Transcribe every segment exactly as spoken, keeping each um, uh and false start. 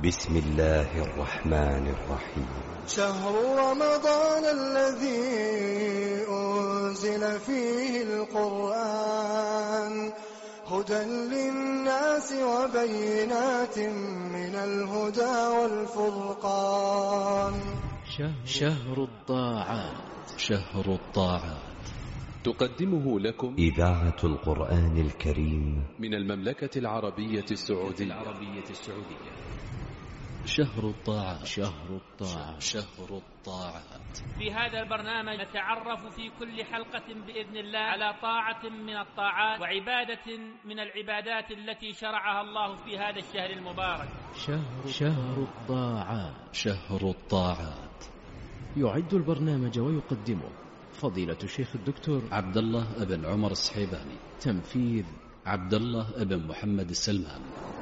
بسم الله الرحمن الرحيم. شهر رمضان الذي أنزل فيه القرآن هدى للناس وبينات من الهدى والفرقان. شهر الطاعات. شهر الطاعات تقدمه لكم إذاعة القرآن الكريم من المملكة العربية السعودية. شهر الطاعات. شهر الطاعات. شهر الطاعات. في هذا البرنامج نتعرف في كل حلقة بإذن الله على طاعة من الطاعات وعبادة من العبادات التي شرعها الله في هذا الشهر المبارك. شهر شهر الطاعات. شهر الطاعات يعد البرنامج ويقدمه فضيلة الشيخ الدكتور عبد الله بن عمر الصحيباني. تنفيذ عبد الله بن محمد السلمان.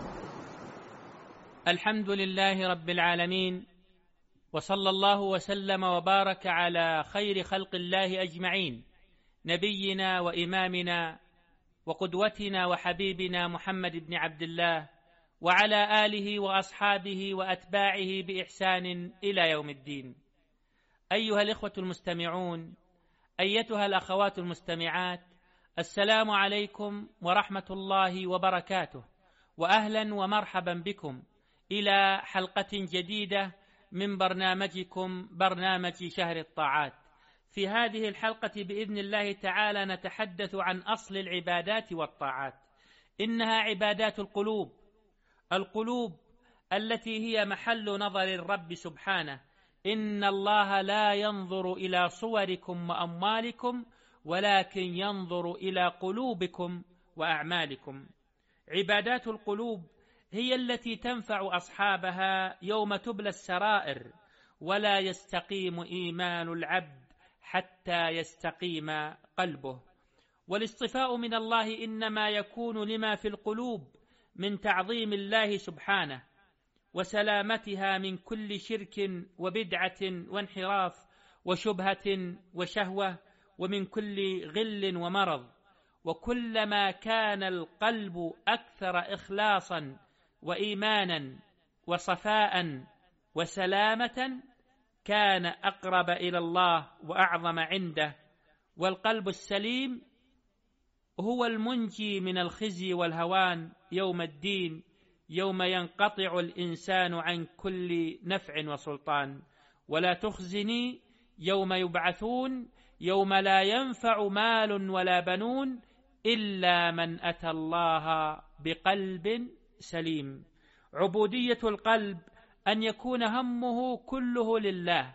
الحمد لله رب العالمين، وصلى الله وسلم وبارك على خير خلق الله أجمعين، نبينا وإمامنا وقدوتنا وحبيبنا محمد بن عبد الله، وعلى آله وأصحابه وأتباعه بإحسان إلى يوم الدين. أيها الإخوة المستمعون، أيتها الأخوات المستمعات، السلام عليكم ورحمة الله وبركاته، وأهلا ومرحبا بكم إلى حلقة جديدة من برنامجكم برنامج شهر الطاعات. في هذه الحلقة بإذن الله تعالى نتحدث عن أصل العبادات والطاعات. إنها عبادات القلوب، القلوب التي هي محل نظر الرب سبحانه. إن الله لا ينظر إلى صوركم وأموالكم ولكن ينظر إلى قلوبكم وأعمالكم. عبادات القلوب هي التي تنفع أصحابها يوم تبلى السرائر، ولا يستقيم إيمان العبد حتى يستقيم قلبه. والاصطفاء من الله إنما يكون لما في القلوب من تعظيم الله سبحانه وسلامتها من كل شرك وبدعة وانحراف وشبهة وشهوة ومن كل غل ومرض. وكلما كان القلب أكثر إخلاصا وإيمانا وصفاء وسلامة كان أقرب إلى الله وأعظم عنده. والقلب السليم هو المنجي من الخزي والهوان يوم الدين، يوم ينقطع الإنسان عن كل نفع وسلطان. ولا تخزني يوم يبعثون يوم لا ينفع مال ولا بنون إلا من أتى الله بقلب سليم. عبودية القلب أن يكون همه كله لله،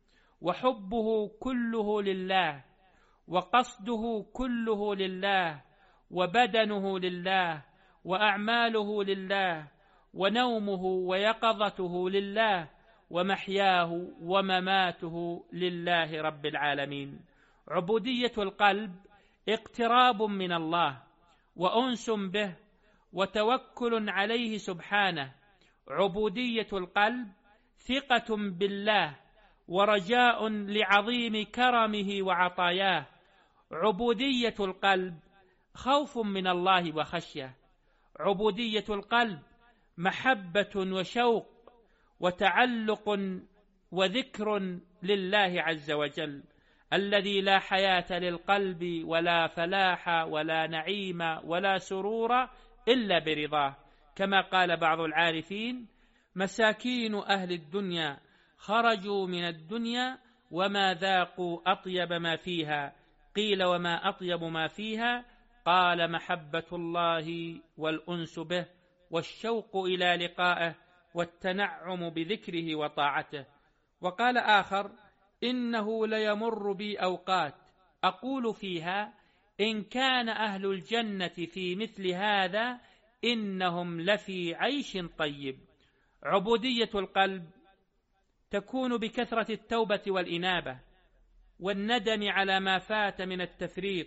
وحبه كله لله، وقصده كله لله، وبدنه لله، وأعماله لله، ونومه ويقظته لله، ومحياه ومماته لله رب العالمين. عبودية القلب اقتراب من الله وأنس به وتوكل عليه سبحانه. عبودية القلب ثقة بالله ورجاء لعظيم كرمه وعطاياه. عبودية القلب خوف من الله وخشية. عبودية القلب محبة وشوق وتعلق وذكر لله عز وجل، الذي لا حياة للقلب ولا فلاح ولا نعيم ولا سرور إلا برضاه. كما قال بعض العارفين: مساكين أهل الدنيا خرجوا من الدنيا وما ذاقوا أطيب ما فيها. قيل: وما أطيب ما فيها؟ قال: محبة الله والأنس به والشوق إلى لقائه والتنعم بذكره وطاعته. وقال آخر: إنه ليمر بي أوقات أقول فيها إن كان أهل الجنة في مثل هذا إنهم لفي عيش طيب. عبودية القلب تكون بكثرة التوبة والإنابة والندم على ما فات من التفريط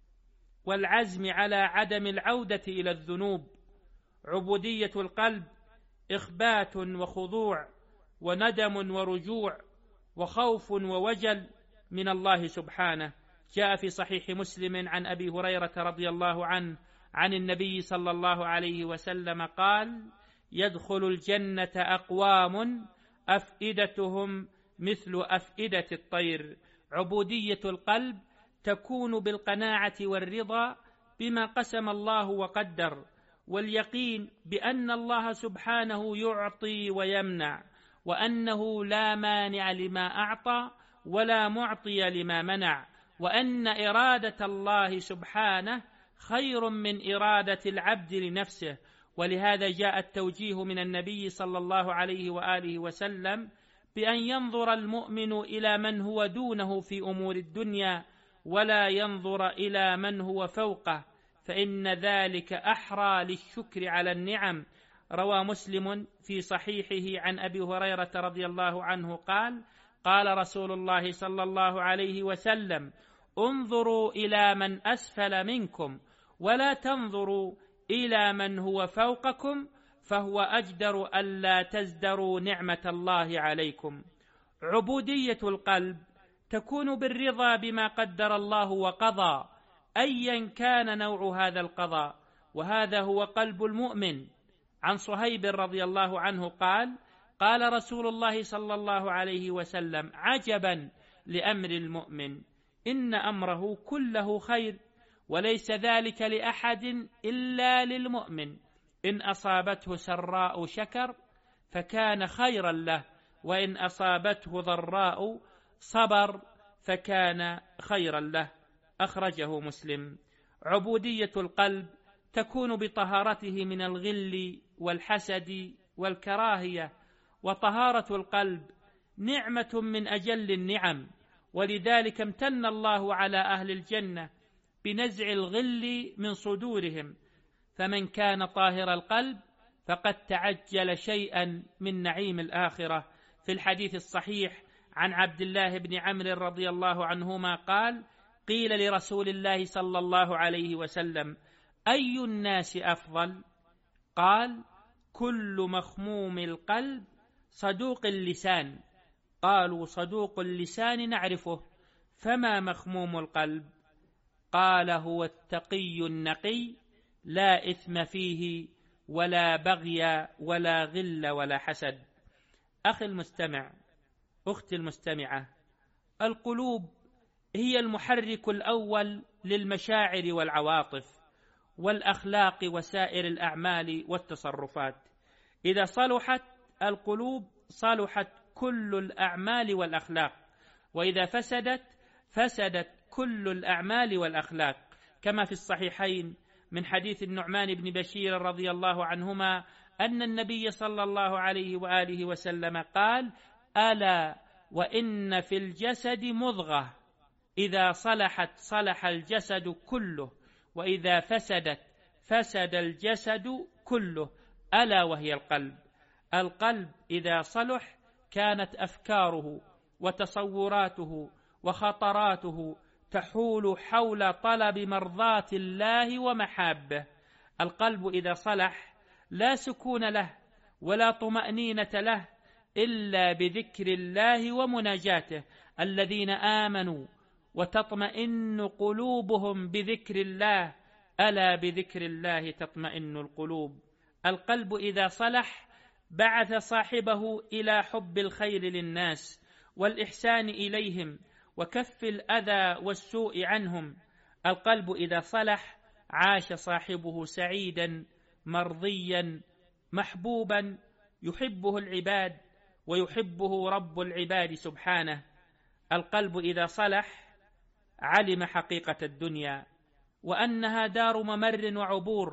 والعزم على عدم العودة إلى الذنوب. عبودية القلب إخبات وخضوع وندم ورجوع وخوف ووجل من الله سبحانه. جاء في صحيح مسلم عن أبي هريرة رضي الله عنه عن النبي صلى الله عليه وسلم قال: يدخل الجنة أقوام أفئدتهم مثل أفئدة الطير. عبودية القلب تكون بالقناعة والرضا بما قسم الله وقدر، واليقين بأن الله سبحانه يعطي ويمنع، وأنه لا مانع لما أعطى ولا معطي لما منع، وأن إرادة الله سبحانه خير من إرادة العبد لنفسه. ولهذا جاء التوجيه من النبي صلى الله عليه وآله وسلم بأن ينظر المؤمن إلى من هو دونه في أمور الدنيا ولا ينظر إلى من هو فوقه، فإن ذلك أحرى للشكر على النعم. روى مسلم في صحيحه عن أبي هريرة رضي الله عنه قال: قال رسول الله صلى الله عليه وسلم: انظروا إلى من أسفل منكم ولا تنظروا إلى من هو فوقكم، فهو أجدر ألا تزدروا نعمة الله عليكم. عبودية القلب تكون بالرضا بما قدر الله وقضى، أيا كان نوع هذا القضاء، وهذا هو قلب المؤمن. عن صهيب رضي الله عنه قال: قال رسول الله صلى الله عليه وسلم: عجبا لأمر المؤمن، إن أمره كله خير، وليس ذلك لأحد إلا للمؤمن، إن أصابته سراء شكر فكان خيرا له، وإن أصابته ضراء صبر فكان خيرا له. أخرجه مسلم. عبودية القلب تكون بطهارته من الغل والحسد والكراهية، وطهارة القلب نعمة من أجل النعم، ولذلك امتن الله على أهل الجنة بنزع الغل من صدورهم، فمن كان طاهر القلب فقد تعجل شيئا من نعيم الآخرة. في الحديث الصحيح عن عبد الله بن عمرو رضي الله عنهما قال: قيل لرسول الله صلى الله عليه وسلم: أي الناس أفضل؟ قال: كل مخموم القلب صدوق اللسان. قالوا: صدوق اللسان نعرفه، فما مخموم القلب؟ قال: هو التقي النقي، لا إثم فيه ولا بغي ولا غل ولا حسد. أخي المستمع، أختي المستمعة، القلوب هي المحرك الأول للمشاعر والعواطف والأخلاق وسائر الأعمال والتصرفات. إذا صلحت القلوب صلحت كل الأعمال والأخلاق، وإذا فسدت فسدت كل الأعمال والأخلاق، كما في الصحيحين من حديث النعمان بن بشير رضي الله عنهما أن النبي صلى الله عليه وآله وسلم قال: ألا وإن في الجسد مضغة إذا صلحت صلح الجسد كله، وإذا فسدت فسد الجسد كله، ألا وهي القلب. القلب إذا صلح كانت أفكاره وتصوراته وخطراته تحول حول طلب مرضاة الله ومحابه. القلب إذا صلح لا سكون له ولا طمأنينة له إلا بذكر الله ومناجاته. الذين آمنوا وتطمئن قلوبهم بذكر الله، ألا بذكر الله تطمئن القلوب. القلب إذا صلح بعث صاحبه إلى حب الخير للناس والإحسان إليهم وكف الأذى والسوء عنهم. القلب إذا صلح عاش صاحبه سعيدا مرضيا محبوبا، يحبه العباد ويحبه رب العباد سبحانه. القلب إذا صلح علم حقيقة الدنيا، وأنها دار ممر وعبور،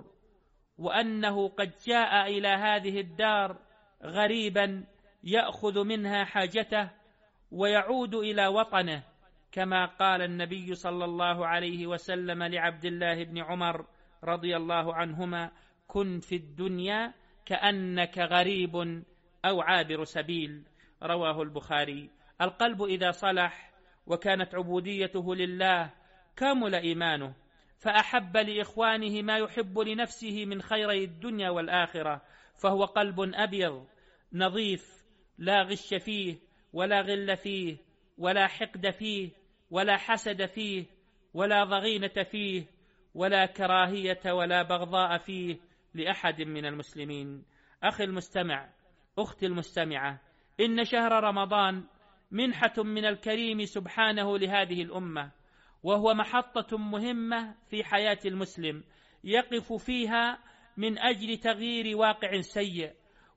وأنه قد جاء إلى هذه الدار غريبا يأخذ منها حاجته ويعود إلى وطنه، كما قال النبي صلى الله عليه وسلم لعبد الله بن عمر رضي الله عنهما: كن في الدنيا كأنك غريب أو عابر سبيل. رواه البخاري. القلب إذا صلح وكانت عبوديته لله كمل إيمانه، فأحب لإخوانه ما يحب لنفسه من خيري الدنيا والآخرة، فهو قلب أبيض نظيف لا غش فيه ولا غل فيه ولا حقد فيه ولا حسد فيه ولا ضغينة فيه ولا كراهية ولا بغضاء فيه لأحد من المسلمين. أخي المستمع، أختي المستمعة، إن شهر رمضان منحة من الكريم سبحانه لهذه الأمة، وهو محطة مهمة في حياة المسلم يقف فيها من أجل تغيير واقع سيء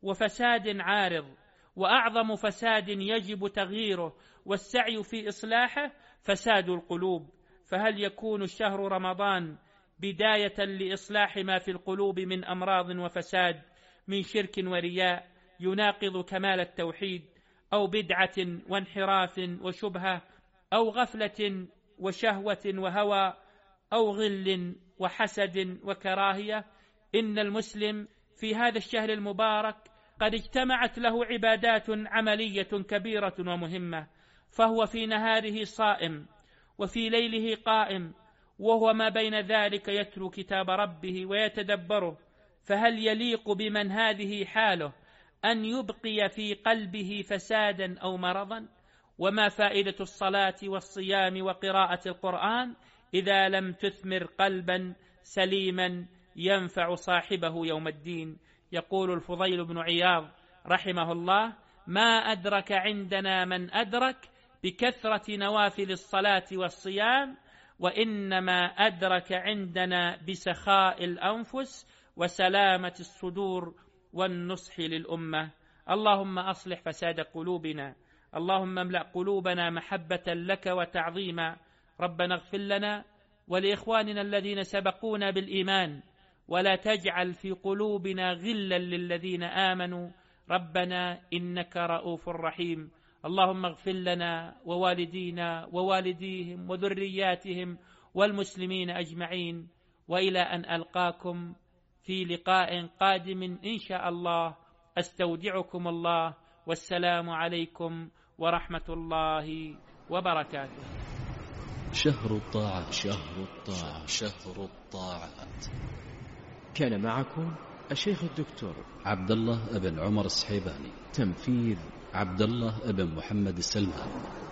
وفساد عارض، وأعظم فساد يجب تغييره والسعي في إصلاحه فساد القلوب. فهل يكون الشهر رمضان بداية لإصلاح ما في القلوب من أمراض وفساد، من شرك ورياء يناقض كمال التوحيد، أو بدعة وانحراف وشبهة، أو غفلة وشهوة وهوى، أو غل وحسد وكراهية؟ إن المسلم في هذا الشهر المبارك قد اجتمعت له عبادات عملية كبيرة ومهمة، فهو في نهاره صائم وفي ليله قائم، وهو ما بين ذلك يتلو كتاب ربه ويتدبره. فهل يليق بمن هذه حاله أن يبقي في قلبه فسادا أو مرضا؟ وما فائدة الصلاة والصيام وقراءة القرآن إذا لم تثمر قلبا سليما ينفع صاحبه يوم الدين؟ يقول الفضيل بن عياض رحمه الله: ما أدرك عندنا من أدرك بكثرة نوافل الصلاة والصيام، وإنما أدرك عندنا بسخاء الأنفس وسلامة الصدور والنصح للأمة. اللهم أصلح فساد قلوبنا، اللهم املأ قلوبنا محبة لك وتعظيما. ربنا اغفر لنا ولإخواننا الذين سبقونا بالإيمان، ولا تجعل في قلوبنا غلا للذين آمنوا، ربنا إنك رؤوف رحيم. اللهم اغفر لنا ووالدينا ووالديهم وذرياتهم والمسلمين أجمعين، وإلى أن ألقاكم في لقاء قادم إن شاء الله، أستودعكم الله، والسلام عليكم ورحمة الله وبركاته. شهر الطاعة، شهر الطاعة، شهر الطاعات. كان معكم الشيخ الدكتور عبد الله بن عمر السحيباني، تنفيذ عبد الله بن محمد السلمان.